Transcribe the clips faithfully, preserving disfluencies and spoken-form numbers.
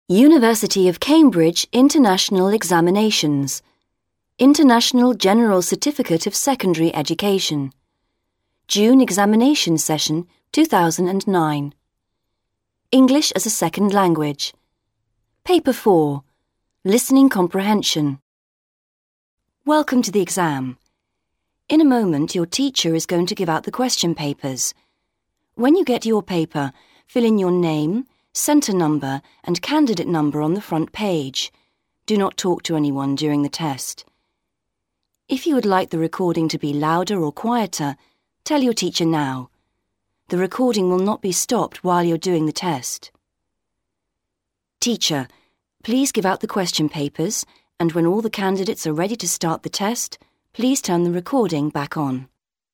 University of Cambridge International Examinations. International General Certificate of Secondary Education. June Examination Session two thousand nine. English as a Second Language. Paper four. Listening Comprehension. Welcome to the exam. In a moment, your teacher is going to give out the question papers. When you get your paper, fill in your name, centre number and candidate number on the front page. Do not talk to anyone during the test. If you would like the recording to be louder or quieter, tell your teacher now. The recording will not be stopped while you're doing the test. Teacher, please give out the question papers, and when all the candidates are ready to start the test, please turn the recording back on.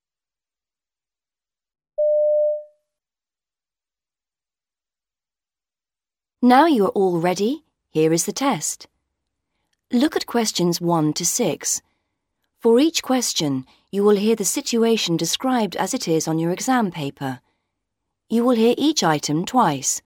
Now you are all ready, here is the test. Look at questions one to six. For each question, you will hear the situation described as it is on your exam paper. You will hear each item twice.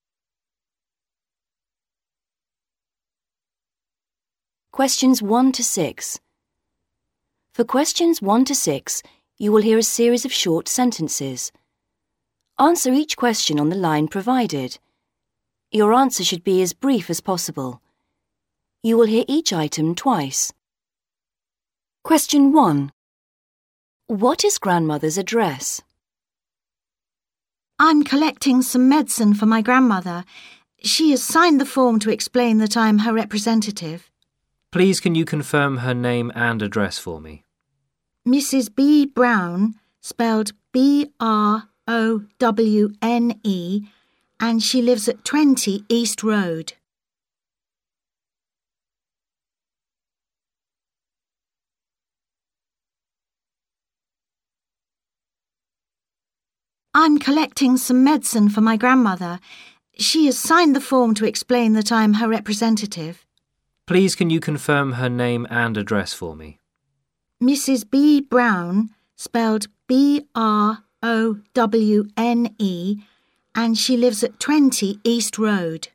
Questions one to six. For questions one to six, you will hear a series of short sentences. Answer each question on the line provided. Your answer should be as brief as possible. You will hear each item twice. Question one. What is grandmother's address? I'm collecting some medicine for my grandmother. She has signed the form to explain that I'm her representative. Please can you confirm her name and address for me? Missus B. Brown, spelled B R O W N E, and she lives at twenty East Road. I'm collecting some medicine for my grandmother. She has signed the form to explain that I'm her representative. Please can you confirm her name and address for me? Missus B. Brown, spelled B R O W N E, and she lives at twenty East Road.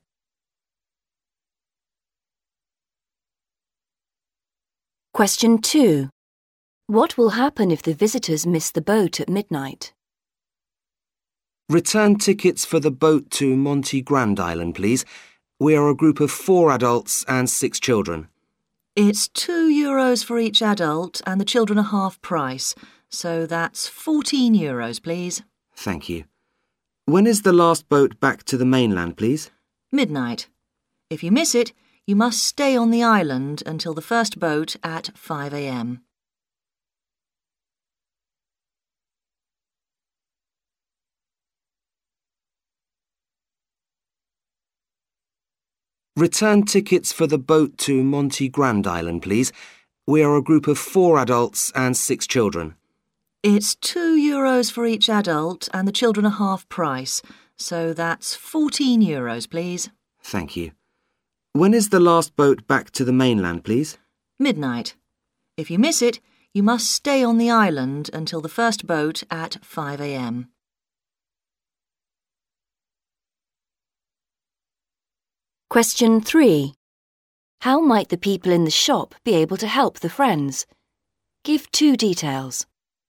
Question two. What will happen if the visitors miss the boat at midnight? Return tickets for the boat to Monte Grand Island, please. We are a group of four adults and six children. It's two euros for each adult and the children are half price, so that's fourteen euros, please. Thank you. When is the last boat back to the mainland, please? Midnight. If you miss it, you must stay on the island until the first boat at five a m. Return tickets for the boat to Monte Grand Island, please. We are a group of four adults and six children. It's two euros for each adult and the children are half price, so that's fourteen euros, please. Thank you. When is the last boat back to the mainland, please? Midnight. If you miss it, you must stay on the island until the first boat at five a m. Question three. How might the people in the shop be able to help the friends? Give two details.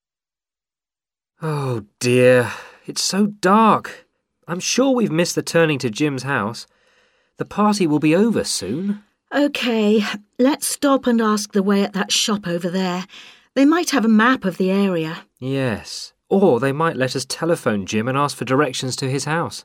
Oh dear, it's so dark. I'm sure we've missed the turning to Jim's house. The party will be over soon. OK, let's stop and ask the way at that shop over there. They might have a map of the area. Yes, or they might let us telephone Jim and ask for directions to his house.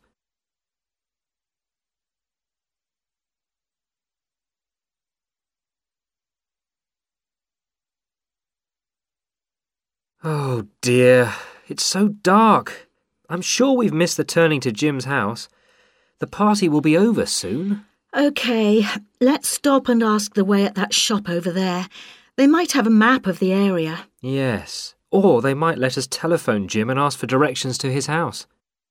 Oh dear, it's so dark. I'm sure we've missed the turning to Jim's house. The party will be over soon. OK, let's stop and ask the way at that shop over there. They might have a map of the area. Yes, or they might let us telephone Jim and ask for directions to his house.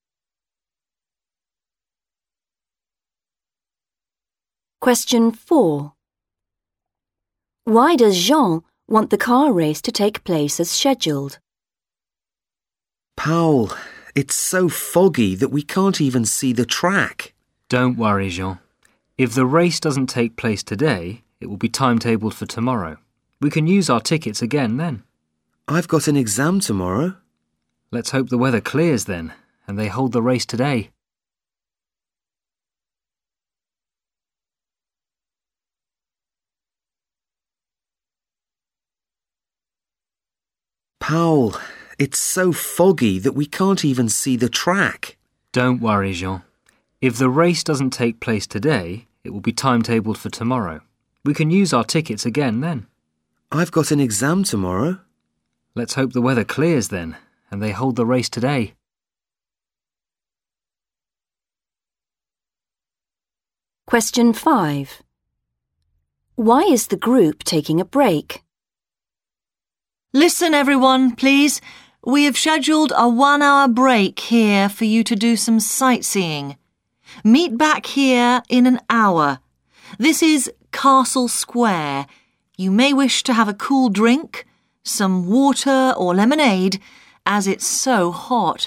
Question four. Why does Jean want the car race to take place as scheduled? Paul, it's so foggy that we can't even see the track. Don't worry, Jean. If the race doesn't take place today, it will be timetabled for tomorrow. We can use our tickets again then. I've got an exam tomorrow. Let's hope the weather clears then, and they hold the race today. Paul, it's so foggy that we can't even see the track. Don't worry, Jean. If the race doesn't take place today, it will be timetabled for tomorrow. We can use our tickets again then. I've got an exam tomorrow. Let's hope the weather clears then, and they hold the race today. Question five. Why is the group taking a break? Listen, everyone, please. We have scheduled a one-hour break here for you to do some sightseeing. Meet back here in an hour. This is Castle Square. You may wish to have a cool drink, some water or lemonade, as it's so hot.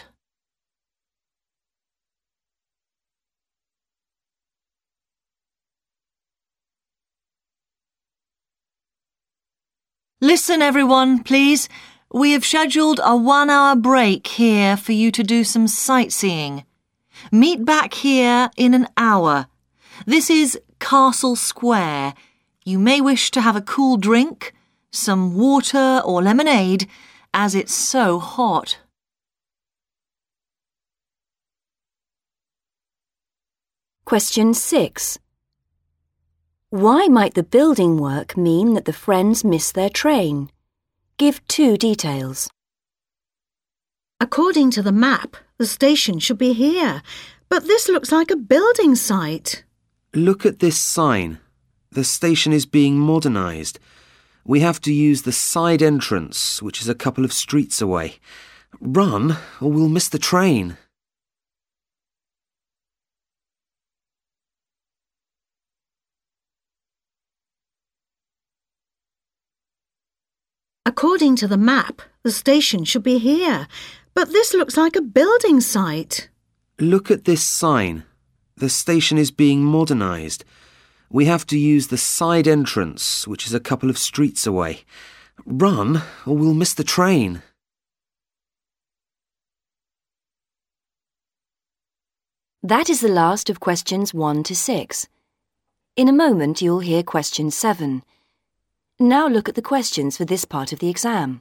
Listen, everyone, please. We have scheduled a one-hour break here for you to do some sightseeing. Meet back here in an hour. This is Castle Square. You may wish to have a cool drink, some water or lemonade, as it's so hot. Question six. Why might the building work mean that the friends miss their train? Give two details. According to the map, the station should be here, but this looks like a building site. Look at this sign. The station is being modernised. We have to use the side entrance, which is a couple of streets away. Run, or we'll miss the train. According to the map, the station should be here, but this looks like a building site. Look at this sign. The station is being modernised. We have to use the side entrance, which is a couple of streets away. Run, or we'll miss the train. That is the last of questions one to six. In a moment you'll hear question seven. Now look at the questions for this part of the exam.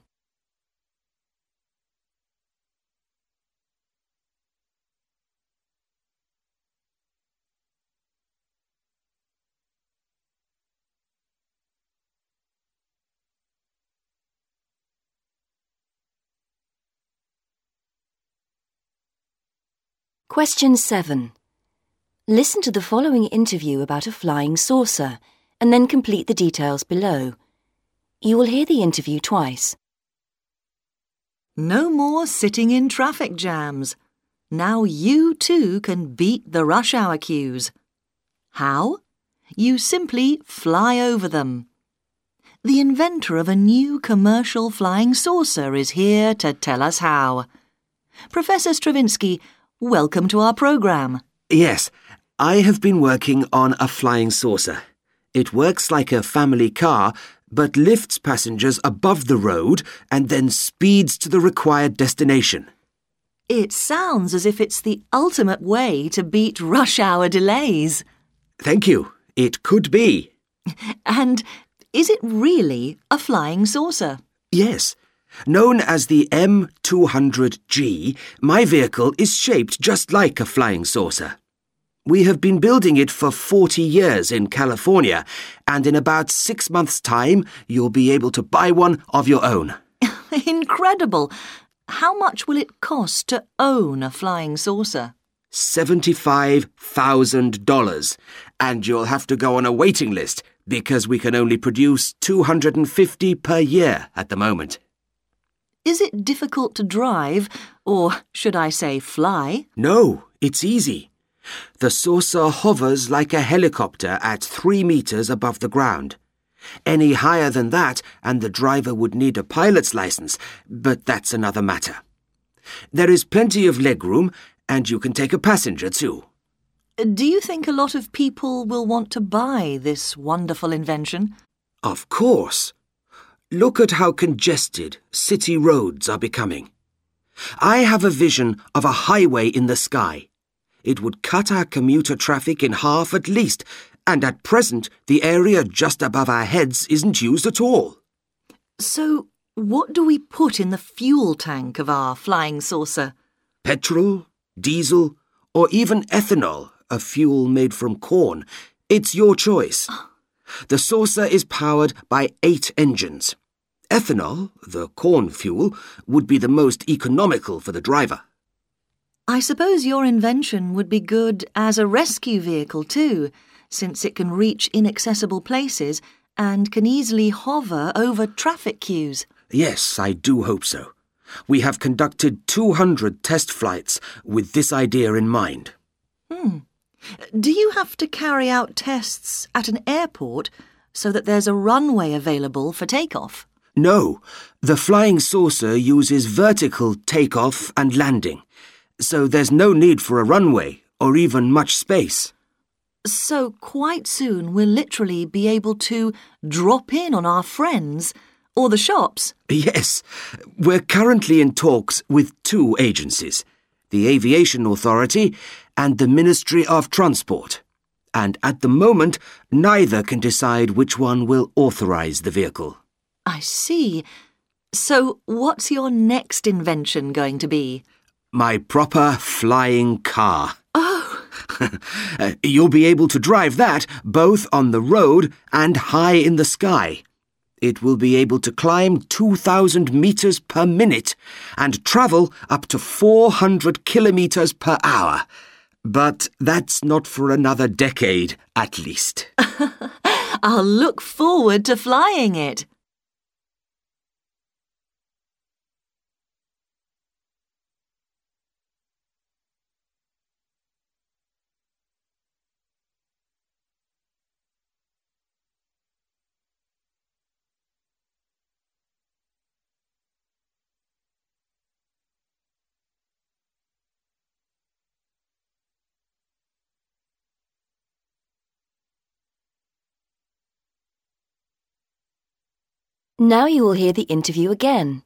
Question seven. Listen to the following interview about a flying saucer and then complete the details below. You will hear the interview twice. No more sitting in traffic jams. Now you too can beat the rush hour queues. How? You simply fly over them. The inventor of a new commercial flying saucer is here to tell us how. Professor Stravinsky, welcome to our programme. Yes, I have been working on a flying saucer. It works like a family car, but lifts passengers above the road and then speeds to the required destination. It sounds as if it's the ultimate way to beat rush hour delays. Thank you. It could be. And is it really a flying saucer? Yes. Known as the M two hundred G, my vehicle is shaped just like a flying saucer. We have been building it for forty years in California, and in about six months' time, you'll be able to buy one of your own. Incredible! How much will it cost to own a flying saucer? seventy-five thousand dollars, and you'll have to go on a waiting list because we can only produce two hundred fifty per year at the moment. Is it difficult to drive, or should I say fly? No, it's easy. The saucer hovers like a helicopter at three meters above the ground. Any higher than that, and the driver would need a pilot's license, but that's another matter. There is plenty of legroom, and you can take a passenger too. Do you think a lot of people will want to buy this wonderful invention? Of course. Look at how congested city roads are becoming. I have a vision of a highway in the sky. It would cut our commuter traffic in half at least, and at present the area just above our heads isn't used at all. So, what do we put in the fuel tank of our flying saucer? Petrol, diesel, or even ethanol, a fuel made from corn. It's your choice. The saucer is powered by eight engines. Ethanol, the corn fuel, would be the most economical for the driver. I suppose your invention would be good as a rescue vehicle too, since it can reach inaccessible places and can easily hover over traffic queues. Yes, I do hope so. We have conducted two hundred test flights with this idea in mind. Hmm. Do you have to carry out tests at an airport so that there's a runway available for takeoff? No, the flying saucer uses vertical takeoff and landing, so there's no need for a runway or even much space. So quite soon we'll literally be able to drop in on our friends or the shops. Yes, we're currently in talks with two agencies, the Aviation Authority and the Ministry of Transport. And at the moment, neither can decide which one will authorize the vehicle. I see. So what's your next invention going to be? My proper flying car. Oh! You'll be able to drive that both on the road and high in the sky. It will be able to climb two thousand meters per minute and travel up to four hundred kilometers per hour. But that's not for another decade, at least. I'll look forward to flying it. Now you will hear the interview again.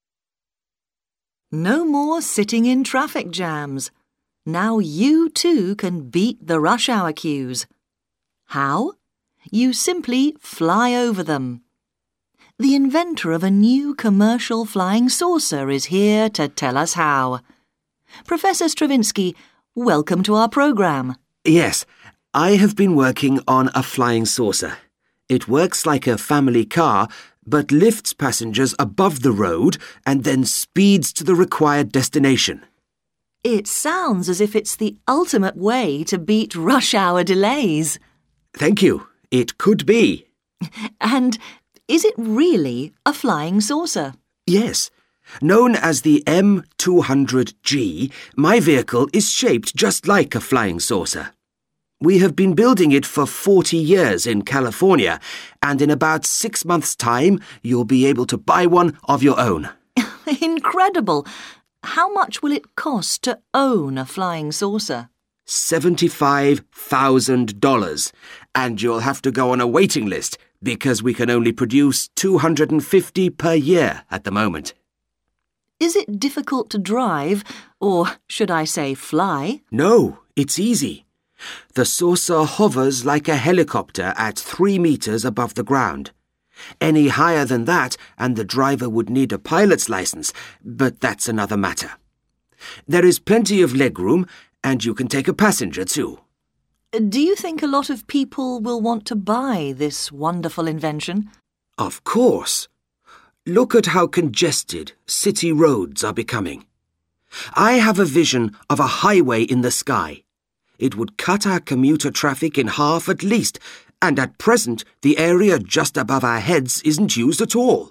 No more sitting in traffic jams. Now you too can beat the rush hour queues. How? You simply fly over them. The inventor of a new commercial flying saucer is here to tell us how. Professor Stravinsky, welcome to our program. Yes, I have been working on a flying saucer. It works like a family car, but lifts passengers above the road and then speeds to the required destination. It sounds as if it's the ultimate way to beat rush hour delays. Thank you. It could be. And is it really a flying saucer? Yes. Known as the M two hundred G, my vehicle is shaped just like a flying saucer. We have been building it for forty years in California, and in about six months' time, you'll be able to buy one of your own. Incredible! How much will it cost to own a flying saucer? seventy-five thousand dollars, and you'll have to go on a waiting list because we can only produce two hundred fifty per year at the moment. Is it difficult to drive, or should I say fly? No, it's easy. The saucer hovers like a helicopter at three meters above the ground. Any higher than that, and the driver would need a pilot's license, but that's another matter. There is plenty of legroom, and you can take a passenger too. Do you think a lot of people will want to buy this wonderful invention? Of course. Look at how congested city roads are becoming. I have a vision of a highway in the sky. It would cut our commuter traffic in half at least, and at present the area just above our heads isn't used at all.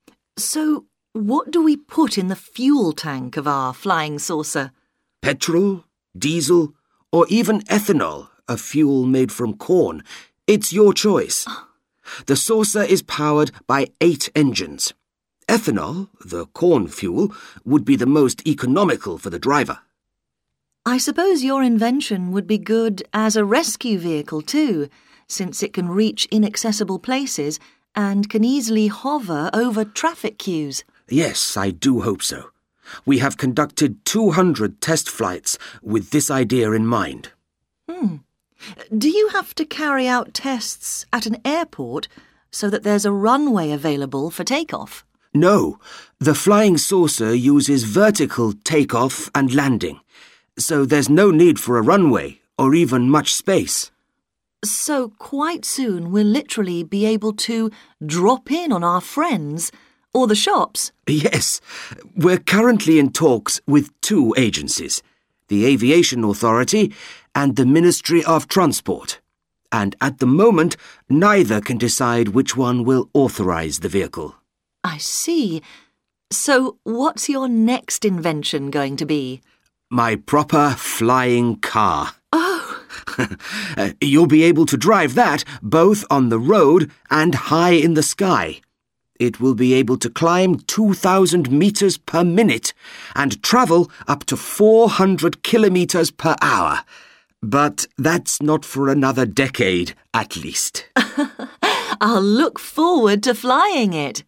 So, what do we put in the fuel tank of our flying saucer? Petrol, diesel, or even ethanol, a fuel made from corn. It's your choice. The saucer is powered by eight engines. Ethanol, the corn fuel, would be the most economical for the driver. I suppose your invention would be good as a rescue vehicle too, since it can reach inaccessible places and can easily hover over traffic queues. Yes, I do hope so. We have conducted two hundred test flights with this idea in mind. Hmm. Do you have to carry out tests at an airport so that there's a runway available for takeoff? No, the flying saucer uses vertical takeoff and landing, so there's no need for a runway or even much space. So quite soon we'll literally be able to drop in on our friends or the shops. Yes, we're currently in talks with two agencies, the Aviation Authority and the Ministry of Transport. And at the moment, neither can decide which one will authorise the vehicle. I see. So what's your next invention going to be? My proper flying car. Oh! uh, you'll be able to drive that both on the road and high in the sky. It will be able to climb two thousand metres per minute and travel up to four hundred kilometres per hour. But that's not for another decade, at least. I'll look forward to flying it.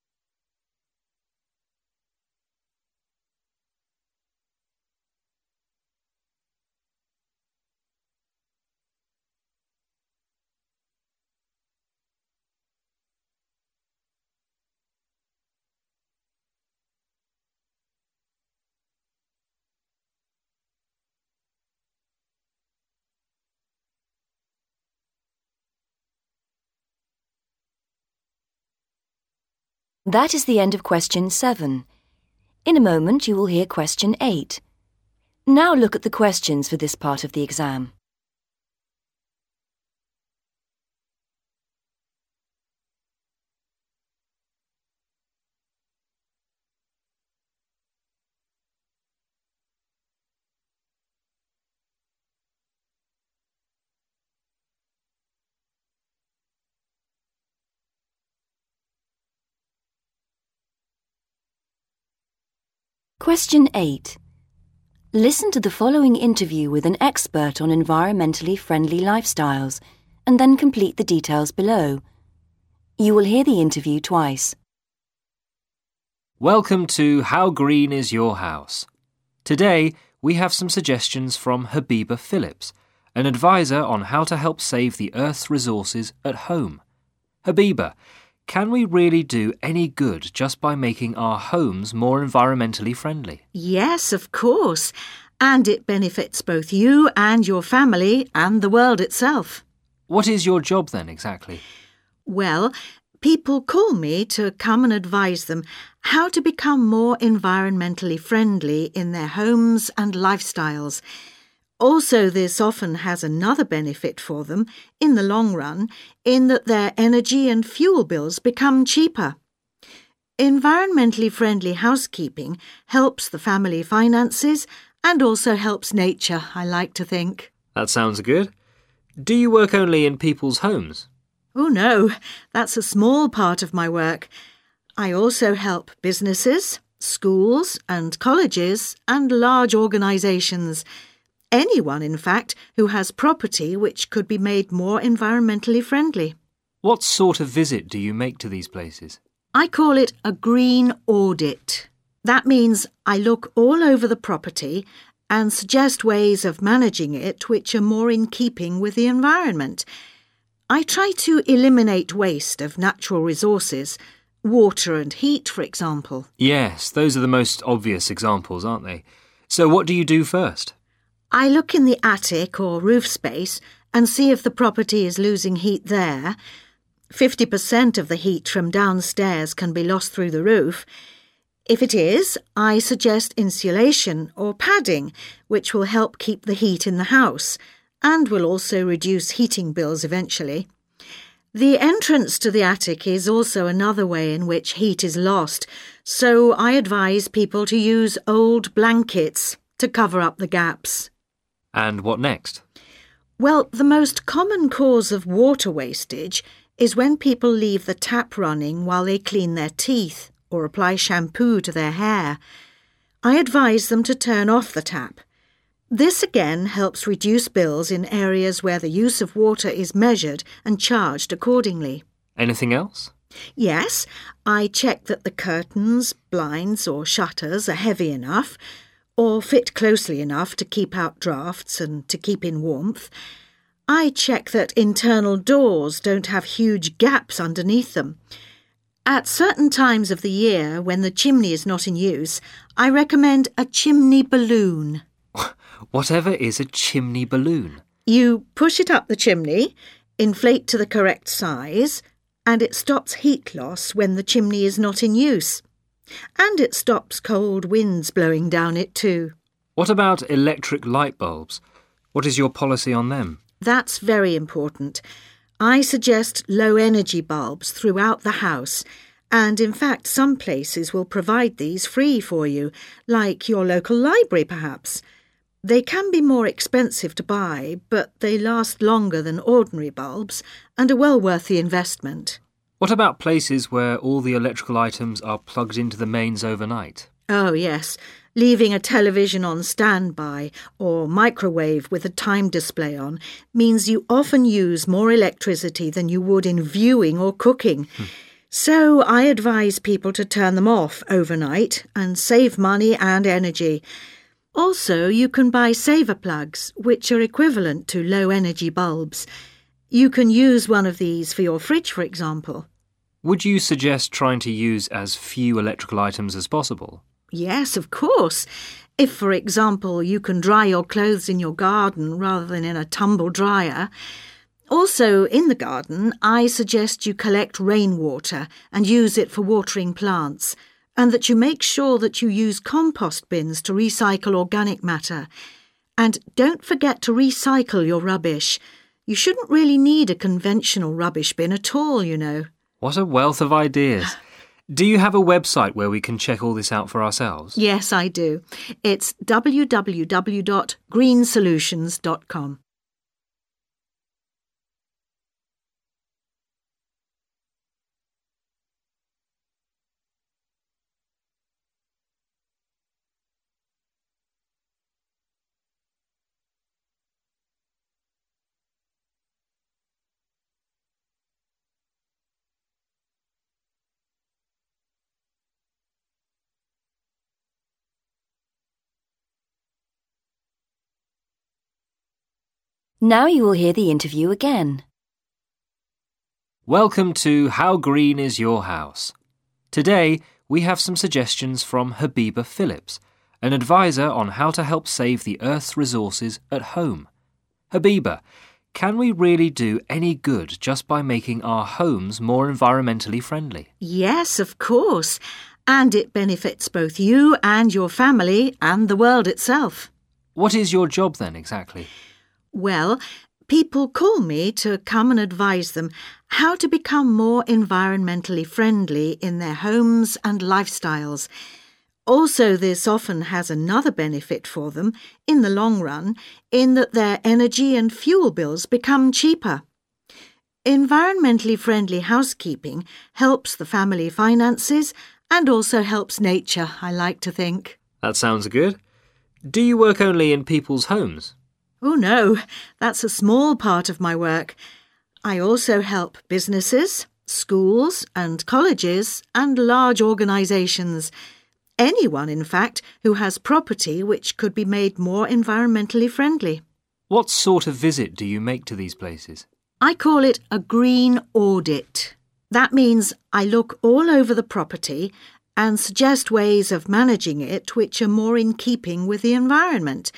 That is the end of question seven. In a moment you will hear question eight. Now look at the questions for this part of the exam. Question eight. Listen to the following interview with an expert on environmentally friendly lifestyles and then complete the details below. You will hear the interview twice. Welcome to How Green Is Your House? Today, we have some suggestions from Habiba Phillips, an advisor on how to help save the Earth's resources at home. Habiba, can we really do any good just by making our homes more environmentally friendly? Yes, of course. And it benefits both you and your family and the world itself. What is your job then exactly? Well, people call me to come and advise them how to become more environmentally friendly in their homes and lifestyles. Also, this often has another benefit for them in the long run, in that their energy and fuel bills become cheaper. Environmentally friendly housekeeping helps the family finances and also helps nature, I like to think. That sounds good. Do you work only in people's homes? Oh no, that's a small part of my work. I also help businesses, schools and colleges and large organisations. Anyone, in fact, who has property which could be made more environmentally friendly. What sort of visit do you make to these places? I call it a green audit. That means I look all over the property and suggest ways of managing it which are more in keeping with the environment. I try to eliminate waste of natural resources, water and heat, for example. Yes, those are the most obvious examples, aren't they? So what do you do first? I look in the attic or roof space and see if the property is losing heat there. fifty percent of the heat from downstairs can be lost through the roof. If it is, I suggest insulation or padding, which will help keep the heat in the house and will also reduce heating bills eventually. The entrance to the attic is also another way in which heat is lost, so I advise people to use old blankets to cover up the gaps. And what next? Well, the most common cause of water wastage is when people leave the tap running while they clean their teeth or apply shampoo to their hair. I advise them to turn off the tap. This again helps reduce bills in areas where the use of water is measured and charged accordingly. Anything else? Yes, I check that the curtains, blinds or shutters are heavy enough or fit closely enough to keep out drafts and to keep in warmth. I check that internal doors don't have huge gaps underneath them. At certain times of the year, when the chimney is not in use, I recommend a chimney balloon. Whatever is a chimney balloon? You push it up the chimney, inflate to the correct size, and it stops heat loss when the chimney is not in use. And it stops cold winds blowing down it too. What about electric light bulbs? What is your policy on them? That's very important. I suggest low-energy bulbs throughout the house, and in fact some places will provide these free for you, like your local library perhaps. They can be more expensive to buy, but they last longer than ordinary bulbs and are well worth the investment. What about places where all the electrical items are plugged into the mains overnight? Oh, yes. Leaving a television on standby or microwave with a time display on means you often use more electricity than you would in viewing or cooking. Hmm. So I advise people to turn them off overnight and save money and energy. Also, you can buy saver plugs, which are equivalent to low-energy bulbs. You can use one of these for your fridge, for example. Would you suggest trying to use as few electrical items as possible? Yes, of course. If, for example, you can dry your clothes in your garden rather than in a tumble dryer. Also, in the garden, I suggest you collect rainwater and use it for watering plants, and that you make sure that you use compost bins to recycle organic matter. And don't forget to recycle your rubbish. You shouldn't really need a conventional rubbish bin at all, you know. What a wealth of ideas. Do you have a website where we can check all this out for ourselves? Yes, I do. It's w w w dot green solutions dot com. Now you will hear the interview again. Welcome to How Green is Your House? Today, we have some suggestions from Habiba Phillips, an advisor on how to help save the Earth's resources at home. Habiba, can we really do any good just by making our homes more environmentally friendly? Yes, of course. And it benefits both you and your family and the world itself. What is your job then exactly? Well, people call me to come and advise them how to become more environmentally friendly in their homes and lifestyles. Also, this often has another benefit for them in the long run, in that their energy and fuel bills become cheaper. Environmentally friendly housekeeping helps the family finances and also helps nature, I like to think. That sounds good. Do you work only in people's homes? Oh no, that's a small part of my work. I also help businesses, schools and colleges and large organisations. Anyone, in fact, who has property which could be made more environmentally friendly. What sort of visit do you make to these places? I call it a green audit. That means I look all over the property and suggest ways of managing it which are more in keeping with the environment.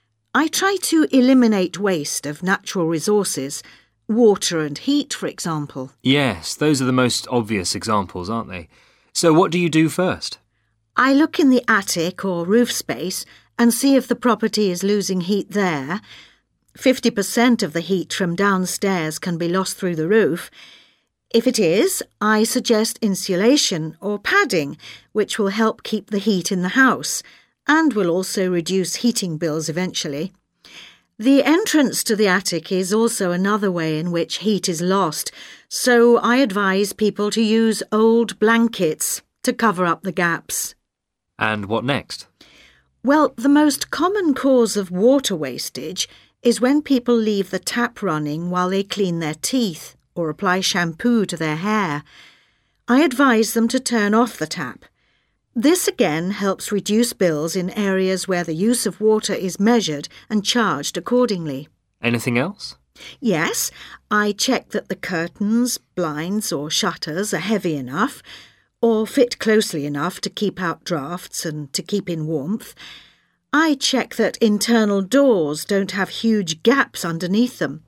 I try to eliminate waste of natural resources, water and heat, for example. Yes, those are the most obvious examples, aren't they? So what do you do first? I look in the attic or roof space and see if the property is losing heat there. fifty percent of the heat from downstairs can be lost through the roof. If it is, I suggest insulation or padding, which will help keep the heat in the house and will also reduce heating bills eventually. The entrance to the attic is also another way in which heat is lost, so I advise people to use old blankets to cover up the gaps. And what next? Well, the most common cause of water wastage is when people leave the tap running while they clean their teeth or apply shampoo to their hair. I advise them to turn off the tap. This again helps reduce bills in areas where the use of water is measured and charged accordingly. Anything else? Yes, I check that the curtains, blinds or shutters are heavy enough or fit closely enough to keep out drafts and to keep in warmth. I check that internal doors don't have huge gaps underneath them.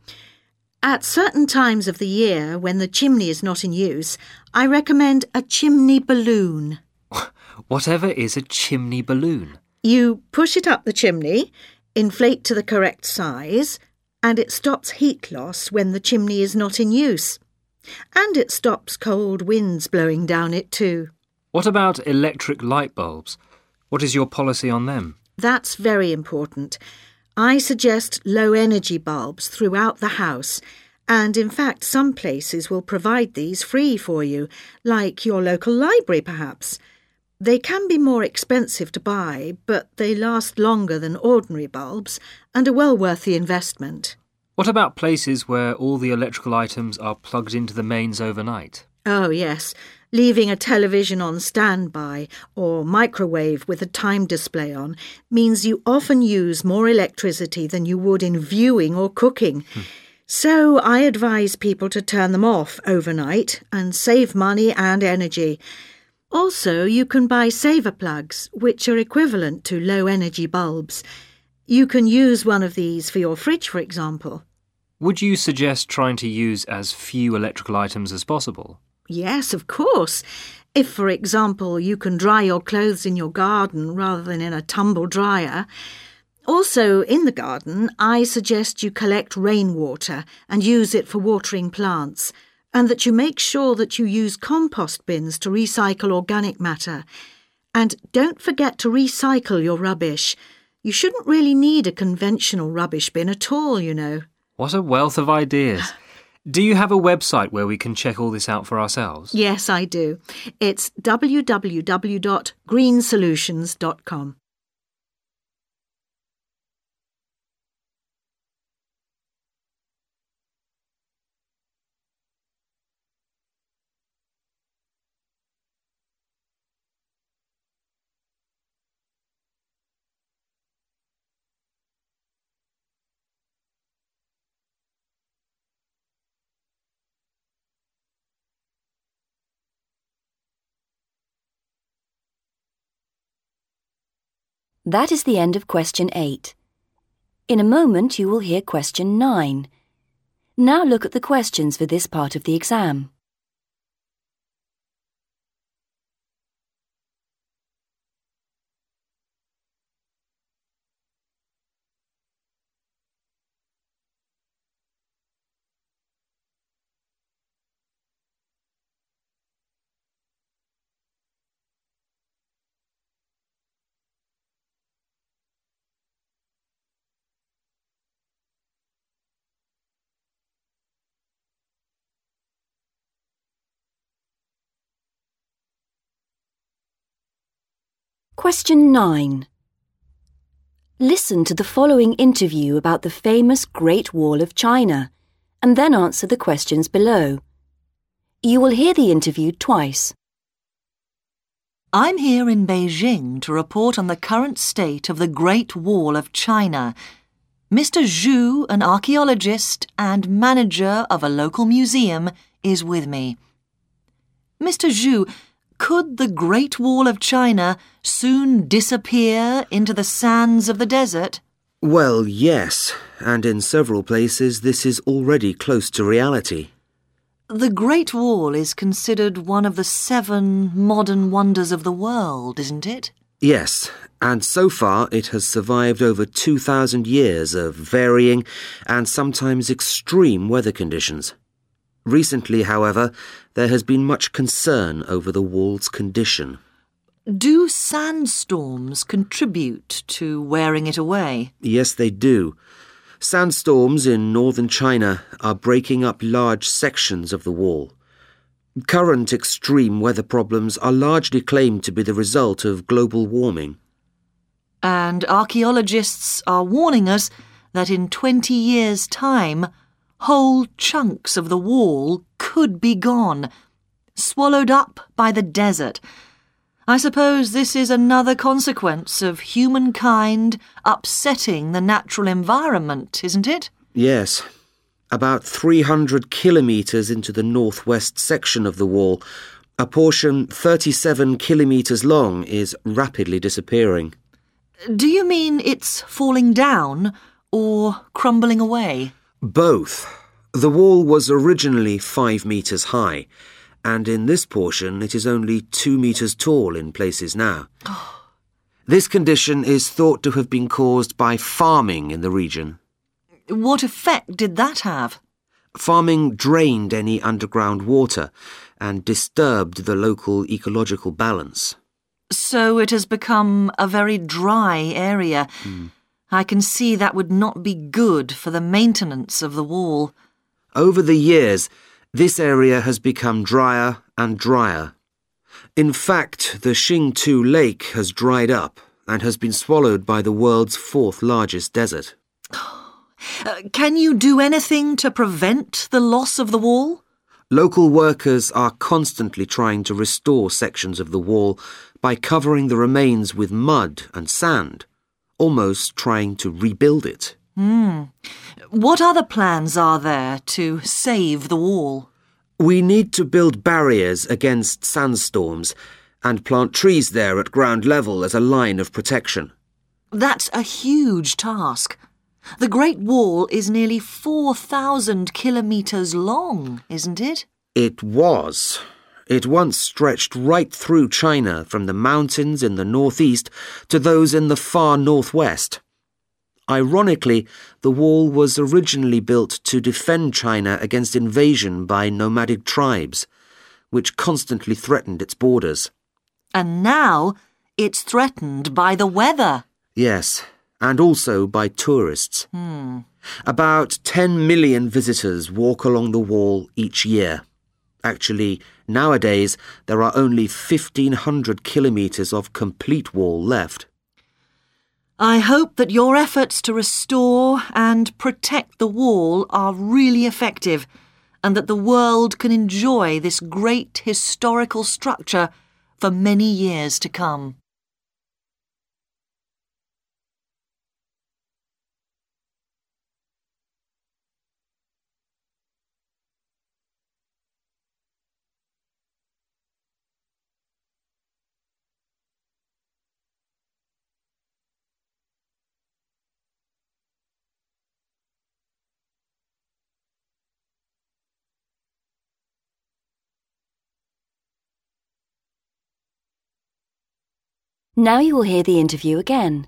At certain times of the year, when the chimney is not in use, I recommend a chimney balloon. Whatever is a chimney balloon? You push it up the chimney, inflate to the correct size, and it stops heat loss when the chimney is not in use. And it stops cold winds blowing down it too. What about electric light bulbs? What is your policy on them? That's very important. I suggest low-energy bulbs throughout the house, and in fact some places will provide these free for you, like your local library perhaps. They can be more expensive to buy, but they last longer than ordinary bulbs and are well worth the investment. What about places where all the electrical items are plugged into the mains overnight? Oh, yes. Leaving a television on standby or microwave with a time display on means you often use more electricity than you would in viewing or cooking. Hmm. So I advise people to turn them off overnight and save money and energy. Also, you can buy saver plugs, which are equivalent to low-energy bulbs. You can use one of these for your fridge, for example. Would you suggest trying to use as few electrical items as possible? Yes, of course. If, for example, you can dry your clothes in your garden rather than in a tumble dryer. Also, in the garden, I suggest you collect rainwater and use it for watering plants, and that you make sure that you use compost bins to recycle organic matter. And don't forget to recycle your rubbish. You shouldn't really need a conventional rubbish bin at all, you know. What a wealth of ideas. Do you have a website where we can check all this out for ourselves? Yes, I do. It's w w w dot green solutions dot com. That is the end of question eight. In a moment you will hear question nine. Now look at the questions for this part of the exam. Question nine. Listen to the following interview about the famous Great Wall of China, and then answer the questions below. You will hear the interview twice. I'm here in Beijing to report on the current state of the Great Wall of China. Mister Zhu, an archaeologist and manager of a local museum, is with me. Mister Zhu, could the Great Wall of China soon disappear into the sands of the desert? Well, yes, and in several places this is already close to reality. The Great Wall is considered one of the seven modern wonders of the world, isn't it? Yes, and so far it has survived over two thousand years of varying and sometimes extreme weather conditions. Recently, however, there has been much concern over the wall's condition. Do sandstorms contribute to wearing it away? Yes, they do. Sandstorms in northern China are breaking up large sections of the wall. Current extreme weather problems are largely claimed to be the result of global warming. And archaeologists are warning us that in twenty years' time, whole chunks of the wall could be gone, swallowed up by the desert. I suppose this is another consequence of humankind upsetting the natural environment, isn't it? Yes. About three hundred kilometres into the northwest section of the wall, a portion thirty-seven kilometres long is rapidly disappearing. Do you mean it's falling down or crumbling away? Both. The wall was originally five metres high, and in this portion it is only two metres tall in places now. This condition is thought to have been caused by farming in the region. What effect did that have? Farming drained any underground water and disturbed the local ecological balance. So it has become a very dry area. Mm. I can see that would not be good for the maintenance of the wall. Over the years, this area has become drier and drier. In fact, the Xingtu Lake has dried up and has been swallowed by the world's fourth largest desert. Uh, can you do anything to prevent the loss of the wall? Local workers are constantly trying to restore sections of the wall by covering the remains with mud and sand, almost trying to rebuild it. Hmm. What other plans are there to save the wall? We need to build barriers against sandstorms and plant trees there at ground level as a line of protection. That's a huge task. The Great Wall is nearly four thousand kilometres long, isn't it? It was. It once stretched right through China from the mountains in the northeast to those in the far northwest. Ironically, the wall was originally built to defend China against invasion by nomadic tribes, which constantly threatened its borders. And now it's threatened by the weather. Yes, and also by tourists. Hmm. About ten million visitors walk along the wall each year. Actually, nowadays, there are only fifteen hundred kilometres of complete wall left. I hope that your efforts to restore and protect the wall are really effective and that the world can enjoy this great historical structure for many years to come. Now you will hear the interview again.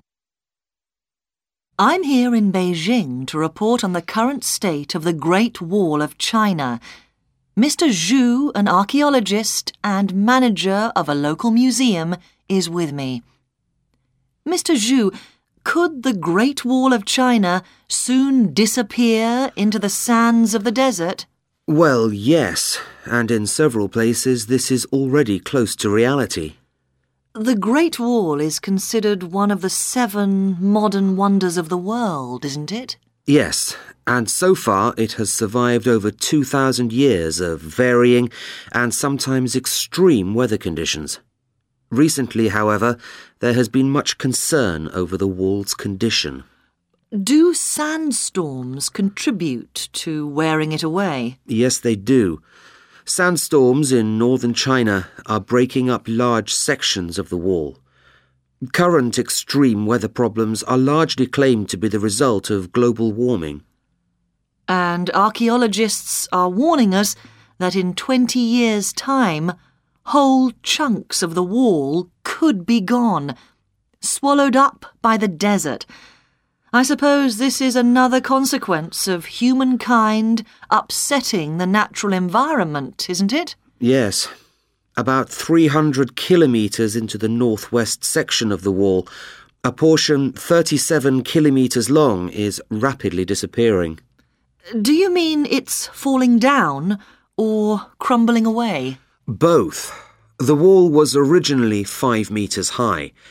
I'm here in Beijing to report on the current state of the Great Wall of China. Mister Zhu, an archaeologist and manager of a local museum, is with me. Mister Zhu, could the Great Wall of China soon disappear into the sands of the desert? Well, yes, and in several places this is already close to reality. The Great Wall is considered one of the seven modern wonders of the world, isn't it? Yes, and so far it has survived over two thousand years of varying and sometimes extreme weather conditions. Recently, however, there has been much concern over the wall's condition. Do sandstorms contribute to wearing it away? Yes, they do. Sandstorms in northern China are breaking up large sections of the wall. Current extreme weather problems are largely claimed to be the result of global warming. And archaeologists are warning us that in twenty years' time, whole chunks of the wall could be gone, swallowed up by the desert. I suppose this is another consequence of humankind upsetting the natural environment, isn't it? Yes. About three hundred kilometres into the northwest section of the wall, a portion thirty-seven kilometres long is rapidly disappearing. Do you mean it's falling down or crumbling away? Both. The wall was originally five metres high,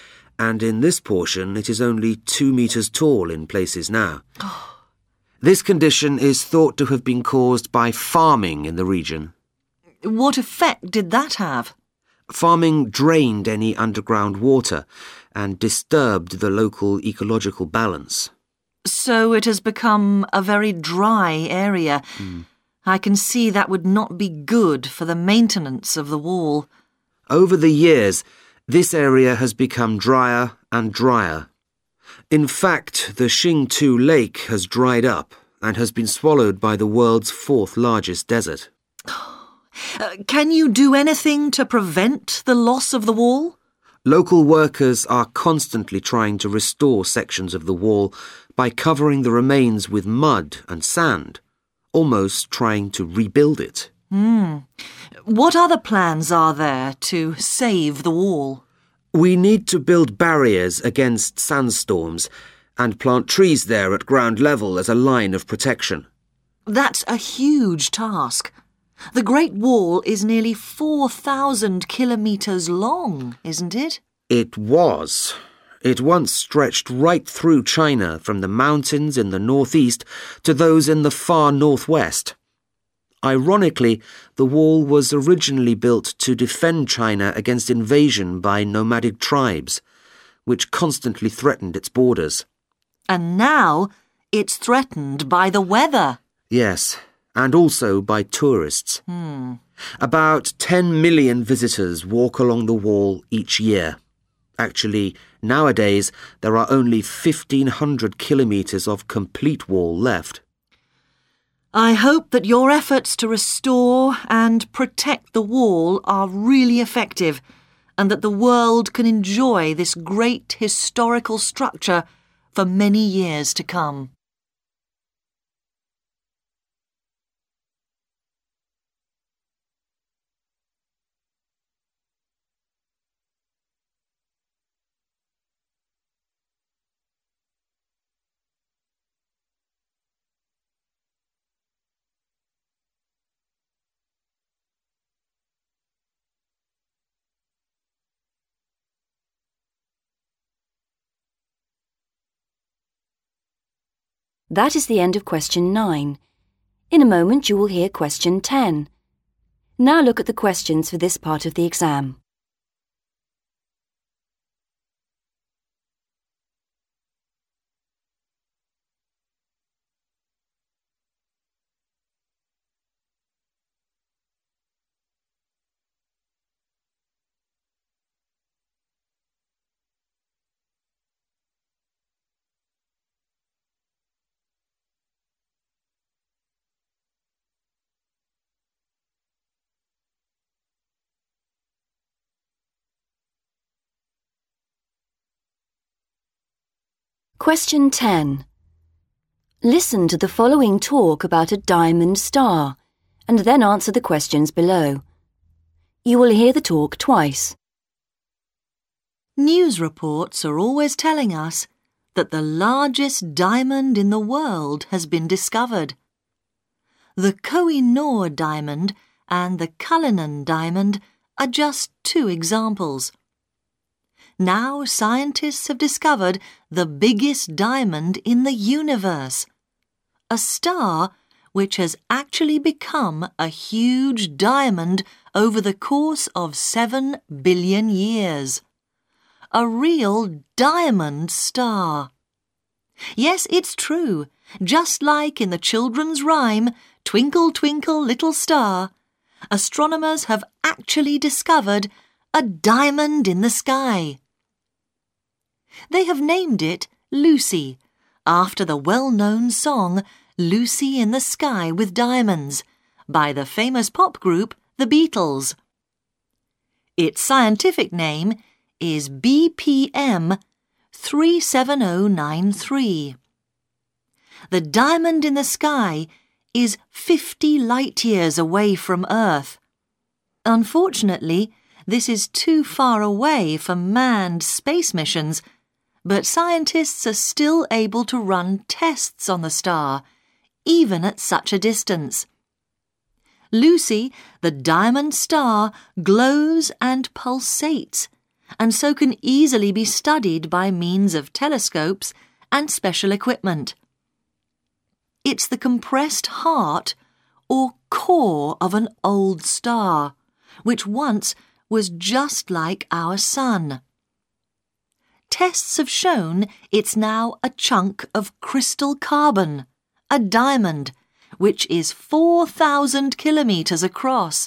and in this portion it is only two metres tall in places now. This condition is thought to have been caused by farming in the region. What effect did that have? Farming drained any underground water and disturbed the local ecological balance. So it has become a very dry area. Mm. I can see that would not be good for the maintenance of the wall. Over the years, this area has become drier and drier. In fact, the Xingtu Lake has dried up and has been swallowed by the world's fourth largest desert. Uh, can you do anything to prevent the loss of the wall? Local workers are constantly trying to restore sections of the wall by covering the remains with mud and sand, almost trying to rebuild it. Hmm. What other plans are there to save the wall? We need to build barriers against sandstorms and plant trees there at ground level as a line of protection. That's a huge task. The Great Wall is nearly four thousand kilometres long, isn't it? It was. It once stretched right through China from the mountains in the northeast to those in the far northwest. Ironically, the wall was originally built to defend China against invasion by nomadic tribes, which constantly threatened its borders. And now it's threatened by the weather. Yes, and also by tourists. Hmm. About ten million visitors walk along the wall each year. Actually, nowadays, there are only fifteen hundred kilometres of complete wall left. I hope that your efforts to restore and protect the wall are really effective and that the world can enjoy this great historical structure for many years to come. That is the end of question nine. In a moment you will hear question ten. Now look at the questions for this part of the exam. Question ten. Listen to the following talk about a diamond star and then answer the questions below. You will hear the talk twice. News reports are always telling us that the largest diamond in the world has been discovered. The Koh-i-Noor diamond and the Cullinan diamond are just two examples. Now scientists have discovered the biggest diamond in the universe, a star which has actually become a huge diamond over the course of seven billion years. A real diamond star. Yes, it's true. Just like in the children's rhyme, Twinkle, Twinkle, Little Star, astronomers have actually discovered a diamond in the sky. They have named it Lucy, after the well-known song Lucy in the Sky with Diamonds by the famous pop group The Beatles. Its scientific name is B P M three seven zero nine three. The diamond in the sky is fifty light-years away from Earth. Unfortunately, this is too far away for manned space missions, but scientists are still able to run tests on the star, even at such a distance. Lucy, the diamond star, glows and pulsates, and so can easily be studied by means of telescopes and special equipment. It's the compressed heart or core of an old star, which once was just like our sun. Tests have shown it's now a chunk of crystal carbon, a diamond, which is four thousand kilometres across.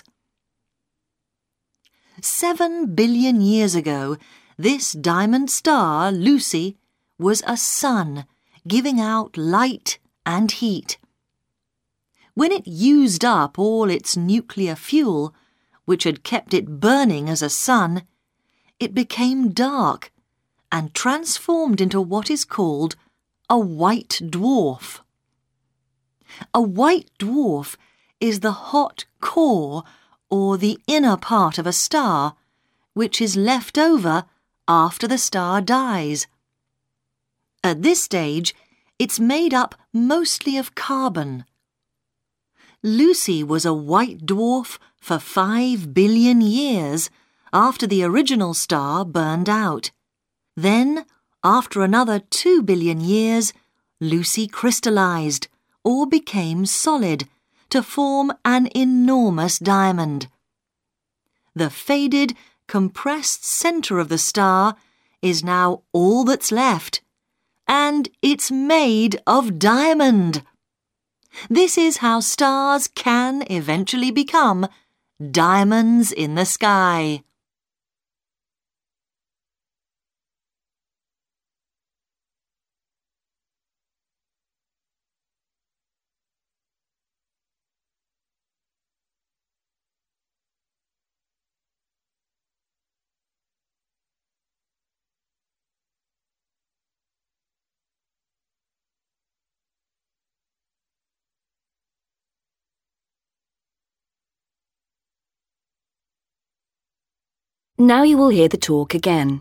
Seven billion years ago, this diamond star, Lucy, was a sun giving out light and heat. When it used up all its nuclear fuel, which had kept it burning as a sun, it became dark and transformed into what is called a white dwarf. A white dwarf is the hot core or the inner part of a star, which is left over after the star dies. At this stage, it's made up mostly of carbon. Lucy was a white dwarf for five billion years after the original star burned out. Then, after another two billion years, Lucy crystallized, or became solid, to form an enormous diamond. The faded, compressed center of the star is now all that's left, and it's made of diamond. This is how stars can eventually become diamonds in the sky. Now you will hear the talk again.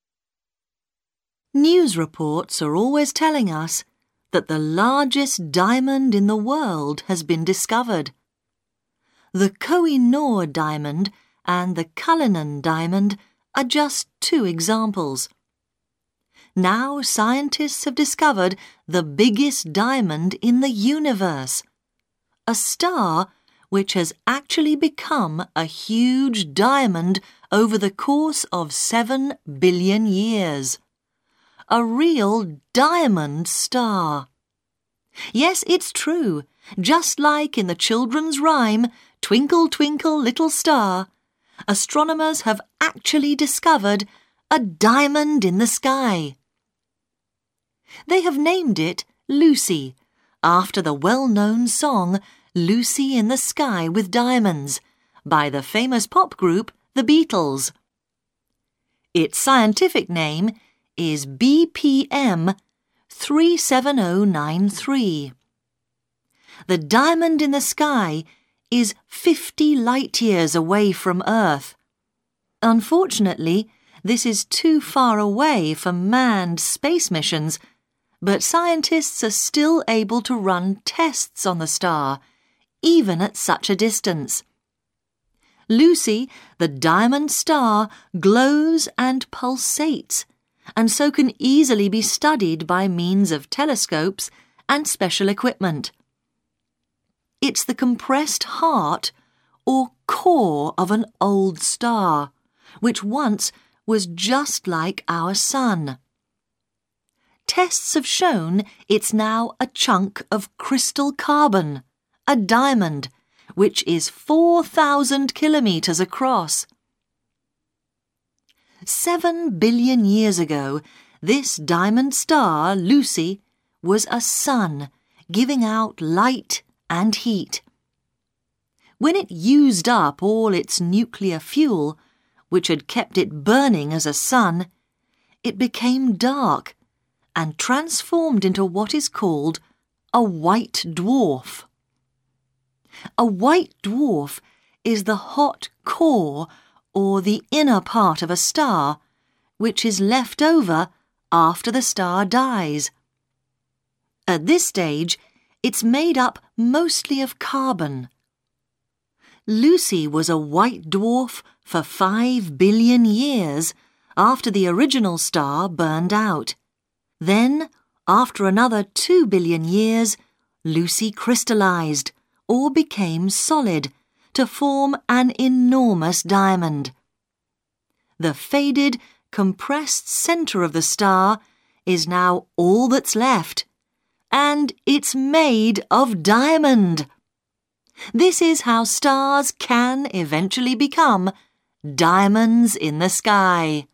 News reports are always telling us that the largest diamond in the world has been discovered. The Koh-i-Noor diamond and the Cullinan diamond are just two examples. Now scientists have discovered the biggest diamond in the universe, a star which has actually become a huge diamond over the course of seven billion years. A real diamond star. Yes, it's true. Just like in the children's rhyme, Twinkle, Twinkle, Little Star, astronomers have actually discovered a diamond in the sky. They have named it Lucy, after the well-known song Lucy in the Sky with Diamonds by the famous pop group The Beatles. Its scientific name is B P M three seven zero nine three. The diamond in the sky is fifty light-years away from Earth. Unfortunately, this is too far away for manned space missions, but scientists are still able to run tests on the star, even at such a distance. Lucy, the diamond star, glows and pulsates, and so can easily be studied by means of telescopes and special equipment. It's the compressed heart or core of an old star, which once was just like our sun. Tests have shown it's now a chunk of crystal carbon, a diamond, which is four thousand kilometres across. Seven billion years ago, this diamond star, Lucy, was a sun giving out light and heat. When it used up all its nuclear fuel, which had kept it burning as a sun, it became dark and transformed into what is called a white dwarf. A white dwarf is the hot core or the inner part of a star, which is left over after the star dies. At this stage, it's made up mostly of carbon. Lucy was a white dwarf for five billion years after the original star burned out. Then, after another two billion years, Lucy crystallized, or became solid, to form an enormous diamond. The faded, compressed centre of the star is now all that's left, and it's made of diamond. This is how stars can eventually become diamonds in the sky.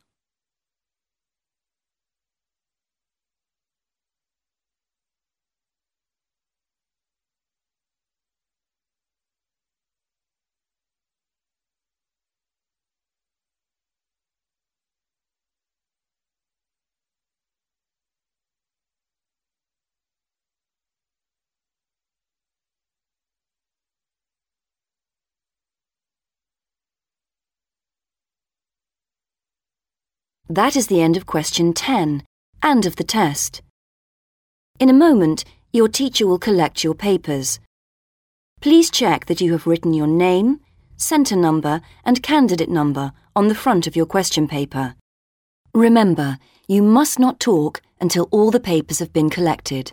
That is the end of question ten and of the test. In a moment, your teacher will collect your papers. Please check that you have written your name, centre number and candidate number on the front of your question paper. Remember, you must not talk until all the papers have been collected.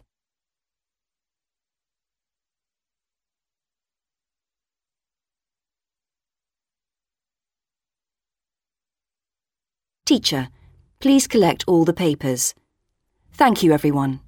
Teacher, please collect all the papers. Thank you, everyone.